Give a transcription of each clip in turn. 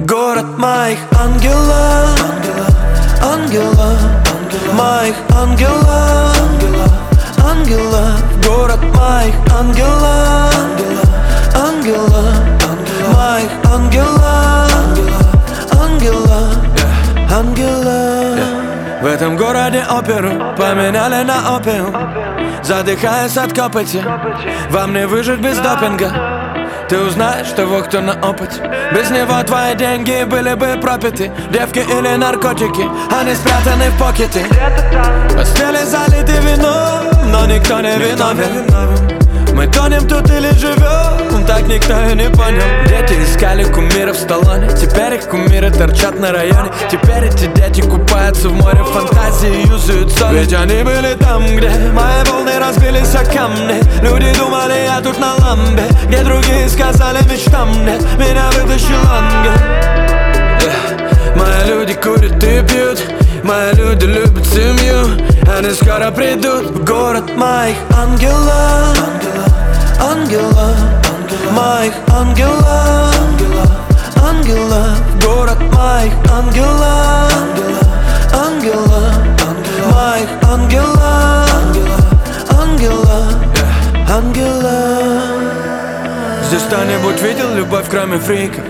Город моих ангелов, ангелов, моих ангелов, ангелов. Город моих ангелов, ангелов, моих ангелов, ангелов, ангелов. В этом городе оперу поменяли на опиум. Задыхаясь от копоти, вам не выжить без допинга. Ты узнаешь того, кто на опыте. Без него твои деньги были бы пропиты. Девки или наркотики, они спрятаны в покете. Постели залиты вином, но никто не виновен. Мы тонем тут или живем, так никто и не понял. Дети искали кумиров в Сталлоне, теперь их кумиры торчат на районе. Теперь эти дети купаются в море фантазии, юзают сон. Ведь они были там, где мои волны разбились о камни. Люди думали, я тут на ламбе, где другие сказали, мечтам нет. Меня вытащил ангел. Мои люди курят и пьют, мои люди любят семью. Они скоро придут в город моих ангелов, ангелов, моих ангелов, ангелов. Город моих ангелов, ангелов, моих ангелов, ангелов, ангелов. Здесь кто-нибудь видел любовь, кроме фриков?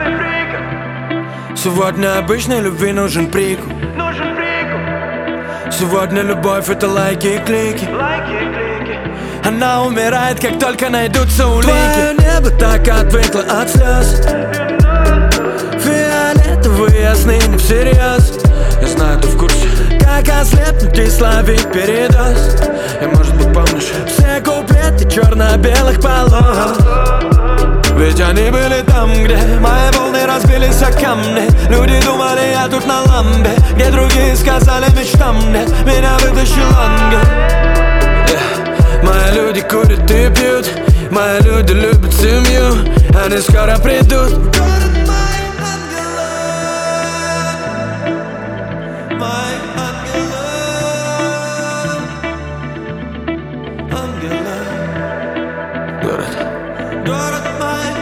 Сегодня обычной любви нужен прикуп. Сегодня любовь — это лайки и клики. Она умирает, как только найдутся улики. Твое небо так отвыкло от слез. Фиолетовые сны не всерьез. Я знаю, ты в курсе. Как ослепнуть и словить передоз. И может быть помнишь все куплеты черно-белых полос. Ведь они были там, где мои волны разбились о камни. Люди думали, я тут на ламбе, где другие сказали, мечтам нет. Меня вытащил ангел. Мои люди курят и пьют, мои люди любят семью. Они скоро придут. Город моих ангелов, моих ангелов, ангелов. Город моих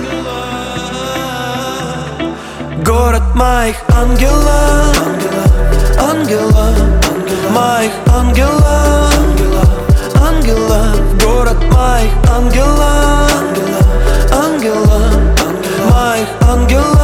ангелов. Город моих ангелов, ангелов, моих ангелов, ангелов. Город моих ангелов, ангелов, моих ангелов.